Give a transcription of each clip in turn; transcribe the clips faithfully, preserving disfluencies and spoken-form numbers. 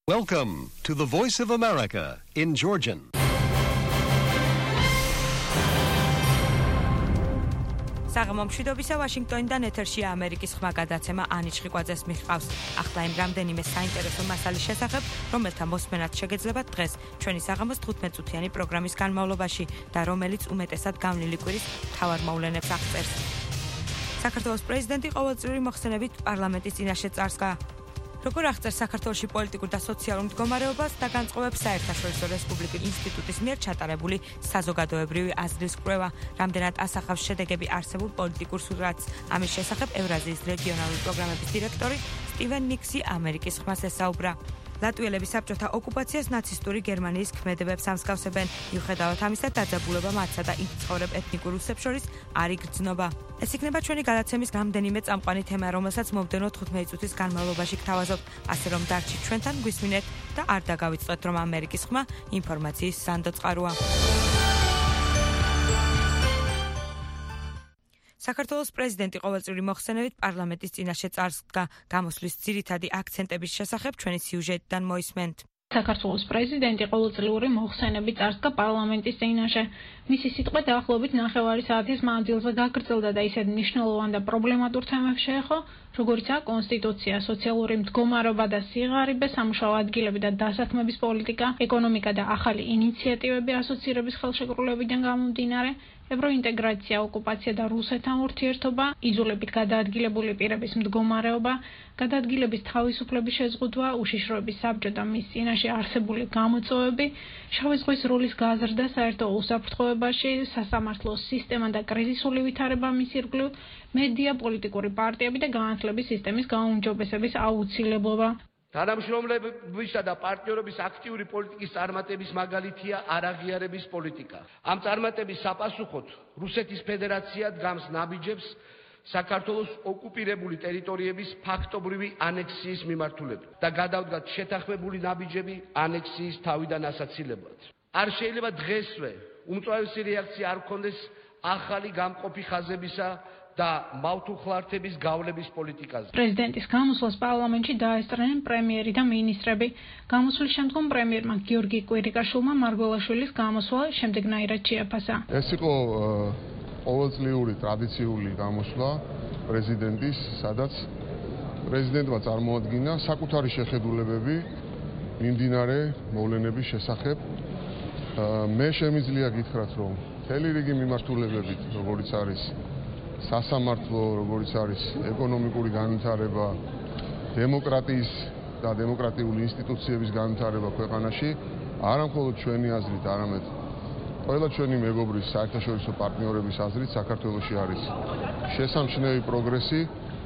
Welcome to the Voice of America in Georgian. საღამომშვიდობისა ვაშინგტონიდან ეთერშია ამერიკის ხმა გადაცემა ანის ჭიყვაძეს მიჰყავს. ახლა იმ რამდენიმე საინტერესო მასალის შესახებ, რომელთა მოსმენაც შეგეძლებათ დღეს ჩვენი საღამოს თხუთმეტ წუთიანი პროგრამის განმავლობაში და რომელიც უმეტესად განვლილი კვირის მთავარ მოვლენებს აღწერს. საქართველოს პრეზიდენტი ყოველწლიური მოხსენებით პარლამენტის წინაშე წარსდგა. როგორ აღწერს საქართველოში პოლიტიკურ და სოციალურ მდგომარეობას და განწყობებს საერთაშორისო რესპუბლიკის ინსტიტუტის მიერ ჩატარებული საზოგადოებრივი აზრის კვლევა, რამდენად ასახავს შედეგები არსებულ პოლიტიკურ სურათს. ამის შესახებ ევრაზიის რეგიონალური პროგრამების დირექტორი სტივენ ნიქსი ამერიკის ხმას ესაუბრა. ლატვიელები საბჭოთა ოკუპაციას ნაცისტური გერმანიის ქმედებებს ამსგავსებენ. მიუხედავად ამისა, დაძაბულობა მათსა და იქ მცხოვრებ ეთნიკურ რუსებს შორის არ იგრძნობა. ეს იქნება ჩვენი გადაცემის რამდენიმე წამყვანი თემა, რომელსაც მომდევნო თხუთმეტი წუთის განმავლობაში გთავაზობთ, ასე რომ დარჩით ჩვენთან, გვისმინეთ და არ დაგავიწყდეთ, რომ ამერიკის ხმა ინფორმაციის სანდოწყაროა. საქართველოს პრეზიდენტი ყოველწლიური მოხსენებით პარლამენტის წინაშე წარსდგა. გამოსვლის ძირითადი აქცენტების შესახებ ჩვენი სიუჟეტიდან მოისმენთ. საქართველოს პრეზიდენტი ყოველწლიური მოხსენებით წარსდგა პარლამენტის წინაშე. მისი სიტყვა დაახლოებით ნახევარი საათის მანძილზე გაგრძელდა და ისეთ მნიშვნელოვან და პრობლემატურ თემებს შეეხო, როგორიცაა კონსტიტუცია, სოციალური მდგომარეობა და სიღარიბე, სამუშაო ადგილები და დასაქმების პოლიტიკა, ეკონომიკა და ახალი ინიციატივები ასოცირების ხელშეკრულებიდან გამომდინარე, ევროინტეგრაცია, ოკუპაცია და რუსეთთან ურთიერთობა, იძულებით გადაადგილებული პირების მდგომარეობა, გადაადგილების თავისუფლების შეზღუდვა, უშიშროების საბჭო და მის წინაშე არსებული გამოწვევები, შავი ზღვის როლის გაზრდა საერთო უსაფრთხოებაში, სასამართლოს სისტემა და კრიზისული ვითარება მის ირგვლივ, მედია, პოლიტიკური პარტიები და განათლების სისტემის გაუმჯობესების აუცილებლობა. თანამშრომლებისა და პარტნიორობის აქტიური პოლიტიკის წარმატების მაგალითია არაღიარების პოლიტიკა. ამ წარმატების საპასუხოდ რუსეთის ფედერაცია დგამს ნაბიჯებს საქართველოს ოკუპირებული ტერიტორიების ფაქტობრივი ანექსიის მიმართულებით და გადავდგათ შეთანხმებული ნაბიჯები ანექსიის თავიდან ასაცილებლად. არ შეიძლება დღესვე უმწვავესი რეაქცია არ გქონდეს ახალი გამყოფი ხაზებისა და მავთუხლართების გავლების პოლიტიკაზე. პრეზიდენტის გამოსვლას პარლამენტში დაესწრნენ პრემიერი და მინისტრები. გამოსვლის შემდგომ პრემიერმა გიორგი კვირიკაშვილმა მარგველაშვილის გამოსვლა შემდეგნაირად შეაფასა. ეს იყო ყოველწლიური ტრადიციული გამოსვლა პრეზიდენტის, სადაც პრეზიდენტმა წარმოადგინა საკუთარი შეხედულებები მიმდინარე მოვლენების შესახებ. მე შემიძლია გითხრათ, რომ მთელი რიგი მიმართულებებით, როგორიც არის სასამართლო, როგორც არის ეკონომიკური განვითარება, დემოკრატიის და დემოკრატიული ინსტიტუციების განვითარება ქვეყანაში, არა მხოლოდ ჩვენი აზრით, არამედ ყველა ჩვენი მეგობრის საერთაშორისო პარტნიორების აზრით, საქართველოში არის შესამჩნევი პროგრესი.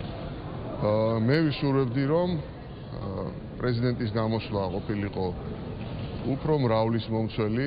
მე ვისურვებდი, რომ პრეზიდენტის გამოსვლა ყოფილიყო უფრო მრავლის მომცველი,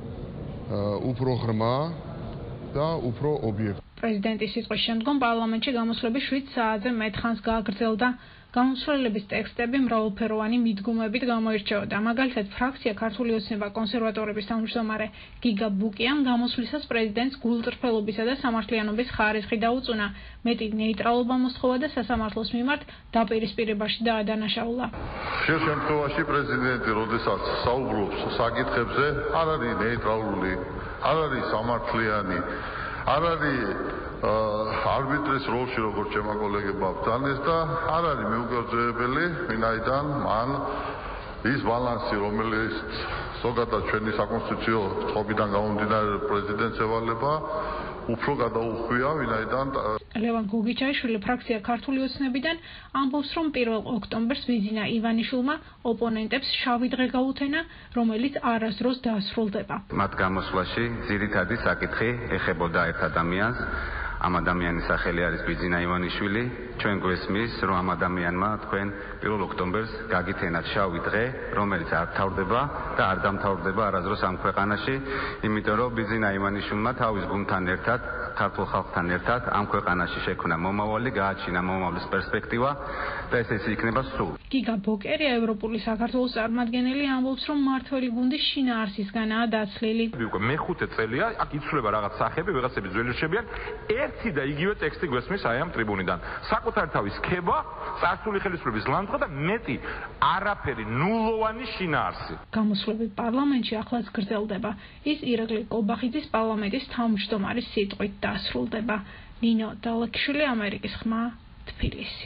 უფრო ღრმა და უფრო ობიექტური. პრეზიდენტის სიტყვის შემდგომ პარლამენტში გამოსვლები შვიდ საათზე მეტ ხანს გააგრძელდა. გამოსვლელების ტექსტები მრავალფეროვანი მიდგომებით გამოირჩეოდა. მაგალითად, ფრაქცია ქართული ოცნება კონსერვატორების თავმჯდომარე გიგა ბუკიამ გამოსვლისას პრეზიდენტს გულწრფელობისა და სამართლიანობის ხარისხი დაუწუნა. მეტი ნეიტრალობა მოსთხოვა და სასამართლოს მიმართ დაპირისპირებაში დაადანაშაულა. შენ შემთხვევაში პრეზიდენტი, როდესაც საუბრობს საკითხებზე, არ არის ნეიტრალური, არ არის სამართლიანი, არ არის არბიტრის როლში, როგორც ჩემო კოლეგებმა ბრძანეს და არ არის მიუგრძელებელი, ვინაიდან მან ის ბალანსი, რომელიც ზოგადად ჩვენი საკონსტიტუციო წყობიდან გამომდინარე პრეზიდენტს ევალება, უფრო გადაუხვია, ვინაიდან ლევან გოგიჩაიშვილი ფრაქცია ქართული ოცნებიდან ამბობს, რომ პირველ ოქტომბერს ვიზინა ივანიშვილმა ოპონენტებს შავი დღე გაუთენა, რომელიც არასდროს დასრულდება. მათ გამოსვლაში ძირითადი საკითხი ეხებოდა ერთ ადამიანს. ამ ადამიანის სახელი არის ბიძინა ივანიშვილი. ჩვენ გვესმის, რომ ამ ადამიანმა თქვენ პირველ ოქტომბერს გაგითენათ შავი დღე, რომელიც არ თავდება და არ დამთავრდება არასდროს ამ ქვეყანაში, იმიტომ რომ ბიძინა ივანიშვილმა თავის გუნდთან ერთად ქართულ ხალხთან ერთად ამ ქვეყანაში შექმნა მომავალი, გააჩინა მომავლის პერსპექტივა და ეს ეს იქნება სულ. გიგა ბოკერია ევროპული საქართველოს წარმომადგენელი ამბობს, რომ მართველი გუნდი შინაარსისგანაა დაცლილი. უკვე მეხუთე წელია, აქ იცვლება რაღაც სახეები, ვიღაცები ძველი რჩებიან, ერთი და იგივე ტექსტი გვესმის აი ამ ტრიბუნიდან. საკუთარ თავის ქება, წარსული ხელისუფლების ლანძღვა და მეტი არაფერი, ნულოვანი შინაარსი. გამოსვლები პარლამენტში ახლაც გრძელდება. ის ირაკლი კობახიძის პარლამენტის თავმჯდომარის სიტყვით დასრულდება. ნინო დალექშვილი, ამერიკის ხმა, თბილისი.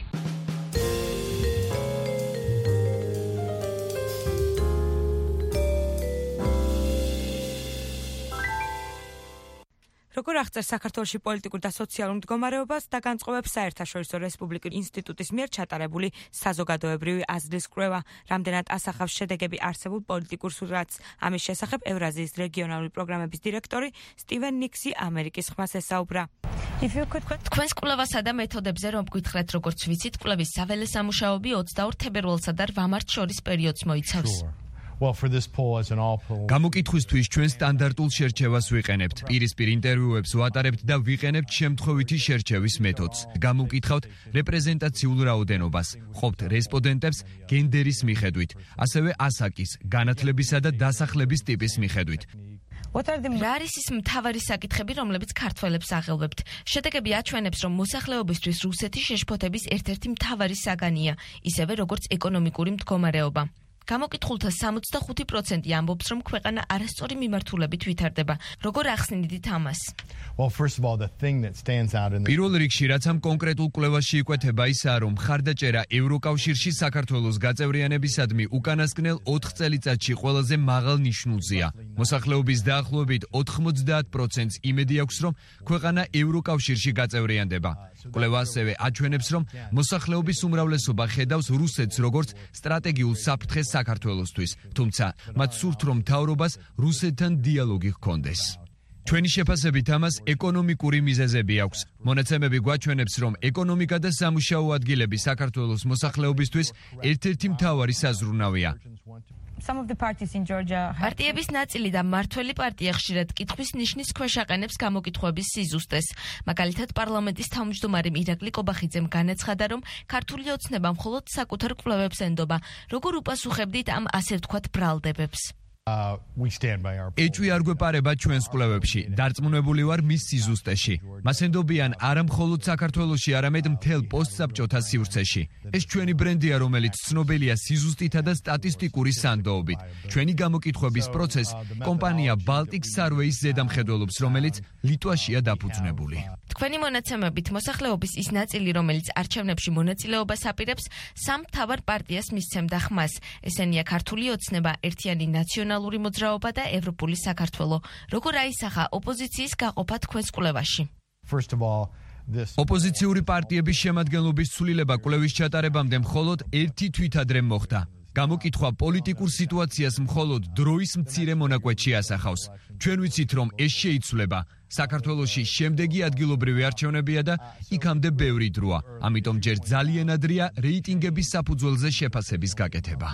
როგორ აღწერს საქართველოში პოლიტიკურ და სოციალურ მდგომარეობას და განწყობებს საერთაშორისო რესპუბლიკური ინსტიტუტის მიერ ჩატარებული საზოგადოებრივი აზრის კვლევა, რამდენად ასახავს შედეგები არსებულ პოლიტიკურ სურათს. ამის შესახებ ევრაზიის რეგიონალური პროგრამების დირექტორი სტივენ ნიქსი ამერიკის ხმას ესაუბრა. თქვენს კვლევასა და მეთოდებზე რომ გითხრათ, როგორც ვიცით, კვლევის საველე სამუშაოები ოცდაორ თებერვალსა და რვა მარტს შორის პერიოდს მოიცავს. გამოკითხვისთვის ჩვენ სტანდარტულ შერჩევას ვიყენებთ. პირისპირ ინტერვიუებს ვატარებთ და ვიყენებთ შემთხვევითი შერჩევის მეთოდს. გამოვკითხავთ რეპრეზენტაციულ რაოდენობას, ყოფთ რესპონდენტებს გენდერის მიხედვით, ასევე ასაკის, განათლებისა და დასახლების ტიპის მიხედვით. რა არის ის მთავარი საკითხები, რომლებიც ქართველებს აღელვებთ? შედეგები აჩვენებს, რომ მოსახლეობისთვის რუსეთის შეშფოთების ერთ-ერთი მთავარი საგანია, ისევე როგორც ეკონომიკური მდგომარეობა. გამოკითხულთა სამოცდახუთი პროცენტი ამბობს, რომ ქვეყანა არასწორი მიმართულებით ვითარდება. როგორ ახსნიდით ამას? პირველ რიგში, რაც ამ კონკრეტულ კვლევაში იკვეთება, ისაა, რომ მხარდაჭერა ევროკავშირში საქართველოს გაწევრიანებისადმი უკანასკნელ ოთხ წელიწადში ყველაზე მაღალ ნიშნულზეა. მოსახლეობის დაახლოებით ოთხმოცდაათ პროცენტს იმედი აქვს, რომ ქვეყანა ევროკავშირში გაწევრიანდება. კვლევა ასევე აჩვენებს, რომ მოსახლეობის უმრავლესობა ხედავს რუსეთს როგორც სტრატეგიულ საფრთხეს საქართველოსთვის, თუმცა მათ სურთ, რომ მთავრობას რუსეთთან დიალოგი ჰქონდეს. ჩვენი შეფასებით ამას ეკონომიკური მიზეზები აქვს. მონაცემები გვაჩვენებს, რომ ეკონომიკა და სამუშაო ადგილები საქართველოს მოსახლეობისთვის ერთ-ერთი მთავარი საზრუნავია. პარტიების ნაწილი და მმართველი პარტია ხშირად კითხვის ნიშნის ქვეშ აყენებს გამოკითხვების სიზუსტეს. მაგალითად, პარლამენტის თავმჯდომარე ირაკლი კობახიძემ განაცხადა, რომ ქართული ოცნება მხოლოდ საკუთარ კვლევებს ენდობა. როგორ უპასუხებდით ამ ასე ვთქვათ ბრალდებებს? ეჭვი არ გვეპარება ჩვენს კვლევებში, დარწმუნებული ვარ მის სიზუსტეში. მას ენდობიან არა მხოლოდ საქართველოში, არამედ მთელ პოსტსაბჭოთა სივრცეში. ეს ჩვენი ბრენდია, რომელიც ცნობილია სიზუსტითა და სტატისტიკური სანდოობით. ჩვენი გამოკითხვების პროცესს კომპანია Baltic Surveys ზედამხედველობს, რომელიც ლიტვაშია დაფუძნებული. თქვენი მონაცემებით მოსახლეობის ის ნაწილი, რომელიც არჩევნებში მონაწილეობას აპირებს, სამ მთავარ პარტიას მისცემდა ხმას. ესენია ქართული ოცნება, ერთიანი ნაციონალური მოძრაობა და ევროპული საქართველო. როგორ აისახა ოპოზიციის გაყოფა თქვენს კვლევაში? ოპოზიციური პარტიების შემადგენლობის ცვლილება კვლევის ჩატარებამდე მხოლოდ ერთი თვით ადრე მოხდა. გამოკითხვა პოლიტიკურ სიტუაციას მხოლოდ დროის მცირე მონაკვეთში ასახავს. ჩვენ ვიცით, რომ ეს შეიცვლება. საქართველოში შემდეგი ადგილობრივი არჩევნებია და იქამდე ბევრი დროა. ამიტომ ჯერ ძალიან ადრეა რეიტინგების საფუძველზე შეფასების გაკეთება.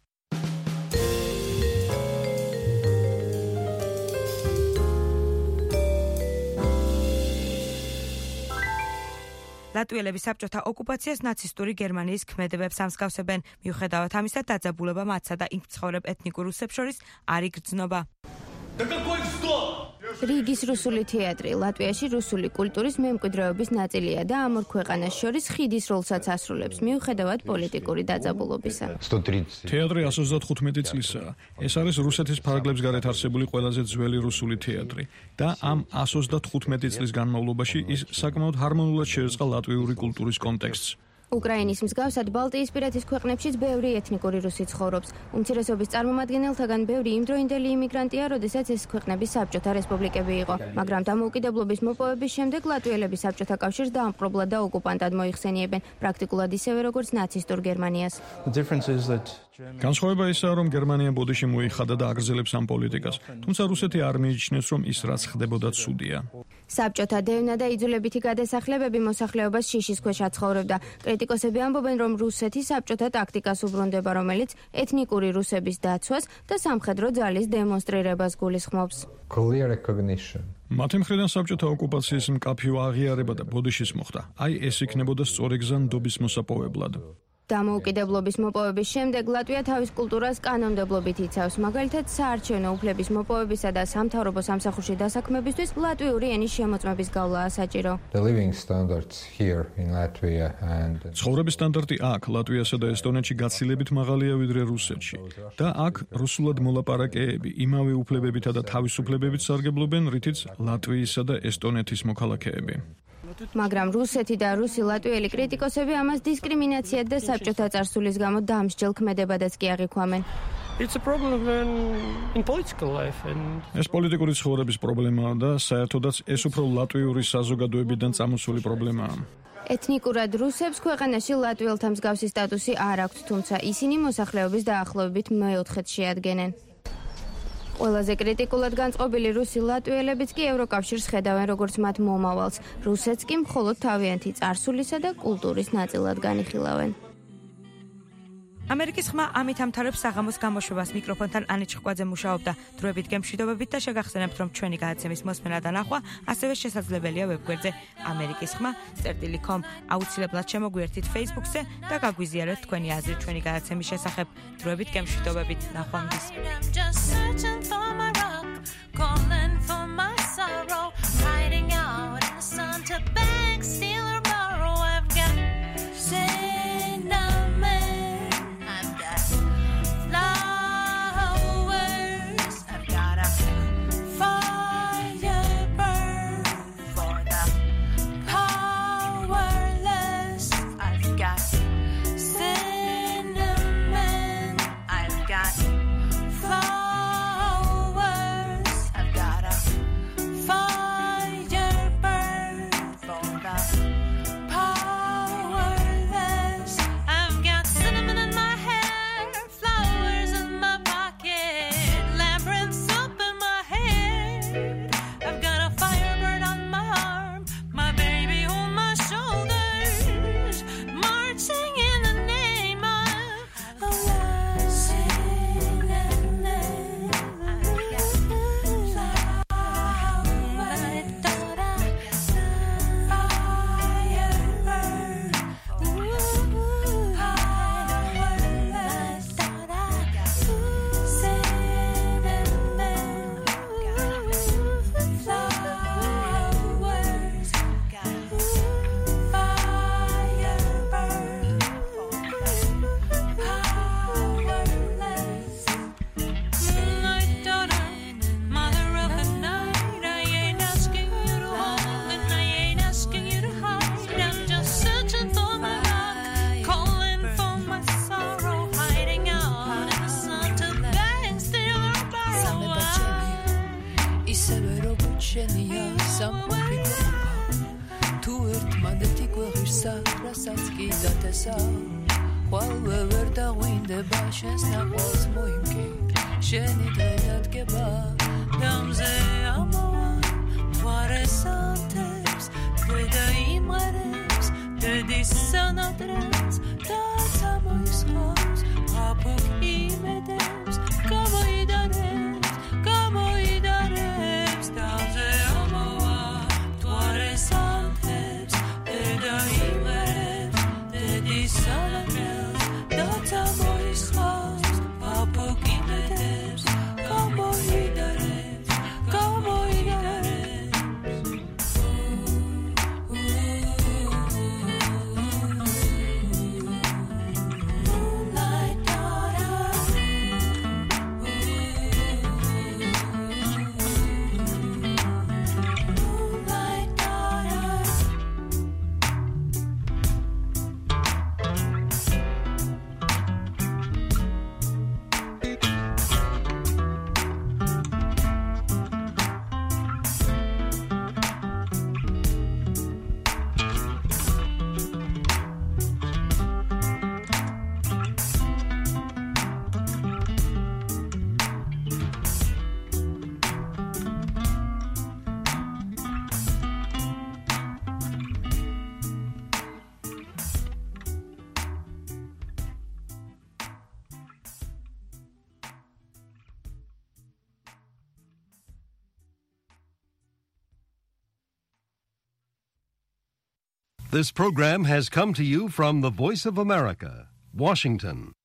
ლატვიელები საბჭოთა ოკუპაციას ნაცისტური გერმანიის ქმედებებს ამსგავსებენ. მიუხედავად ამისა, დაძაბულობა მათსა და იქ მცხოვრებ ეთნიკურ რუსებს შორის არ იგრძნობა. რიგის რუსული თეატრი ლატვიაში რუსული კულტურის მემკვიდრეობის ნაწილია და ამ ორ ქვეყანას შორის ხიდის როლსაც ასრულებს, მიუხედავად პოლიტიკური დაძაბულობისა. თეატრი ასო ოცდახუთმეტი წლისაა. ეს არის რუსეთის ფარგლებს გარეთ არსებული ყველაზე ძველი რუსული თეატრი და ამ ასო ოცდახუთმეტი წლის განმავლობაში ის საკმაოდ ჰარმონიულად შეერწყა ლატვიური კულტურის კონტექსტს. უკრაინის მსგავსად ბალტიისპირეთის ქვეყნებშიც ბევრი ეთნიკური რუსი ცხოვრობს. უმცირესობის წარმომადგენელთაგან ბევრი იმდროინდელი იმიგრანტია, როდესაც ეს ქვეყნები საბჭოთა რესპუბლიკები იყო. მაგრამ დამოუკიდებლობის მოპოვების შემდეგ ლატვიელები საბჭოთა კავშირს დაამპყრობლად და ოკუპანტად მოიხსენიებენ, პრაქტიკულად ისევე როგორც ნაცისტურ გერმანიას. განსხვავება ისაა, რომ გერმანია ბოდიში მოიხადა და აგრძელებს ამ პოლიტიკას, თუმცა რუსეთი არ მიიჩნევს, რომ ის რაც ხდებოდა ცუდია. საბჭოთა დევნა და იძულებითი გადასახლებები მოსახლეობას შიშის ქვეშ აცხოვრებდა. კრიტიკოსები ამბობენ, რომ რუსეთი საბჭოთა ტაქტიკას უბრუნდება, რომელიც ეთნიკური რუსების დაცვას და სამხედრო ძალის დემონსტრირებას გულისხმობს. მათი მხრიდან საბჭოთა ოკუპაციის მკაფიო აღიარება და ბოდიშის მოხდა. აი ეს იქნებოდა სწორი გზა ნდობის მოსაპოვებლად. დამოუკიდებლობის მოპოვების შემდეგ ლატვია თავის კულტურას კანონმდებლობით იცავს. მაგალითად, საარჩევნო უფლების მოპოვებისა და სამთავრობო სამსახურში დასაქმებისთვის ლატვიური ენის შემოწმების გავლაა საჭირო. ცხოვრების სტანდარტი აქ, ლატვიასა და ესტონეთში გაცილებით მაღალია ვიდრე რუსეთში. და აქ რუსულად მოლაპარაკეები იმავე უფლებებითა და თავისუფლებებით სარგებლობენ, რითიც ლატვიისა და ესტონეთის მოქალაქეები. მაგრამ რუსეთი და რუსი ლატვიელი კრიტიკოსები ამას დისკრიმინაციად და საბჭოთა წარსულის გამო დამსჯელ ქმედებადაც კი აღიქვამენ. ეს პოლიტიკური ცხოვრების პრობლემაა და საერთოდაც ეს უფრო ლატვიური საზოგადოებიდან წამოსული პრობლემაა. ეთნიკურად რუსებს ქვეყანაში ლატვიელთა მსგავსი სტატუსი არ აქვთ, თუმცა ისინი მოსახლეობის დაახლოებით მეოთხედს შეადგენენ. ყველაზე კრიტიკულად განწყობილი რუსი ლატვიელებიც კი ევროკავშირს ხედავენ როგორც მათ მომავალს. რუსეთს კი მხოლოდ თავიანთი წარსულისა და კულტურის ნაწილად განიხილავენ. ამერიკის ხმა ამით ამთავრებს საღამოს გამოშვებას. მიკროფონთან ანიჩ ხვაძე მუშაობდა. დროებით გემშვიდობებით და შეგახსენებთ, რომ ჩვენი გადაცემის მოსმენა და ნახვა ასევე შესაძლებელია ვებგვერდზე ამერიკის ხმა წერტილი კომ. აუცილებლად შემოგვიერთით Facebook-ზე და გაგვიზიარეთ თქვენი აზრი ჩვენი გადაცემის შესახებ. დროებით გემშვიდობებით, ნახვამდის. This program has come to you from the Voice of America, Washington.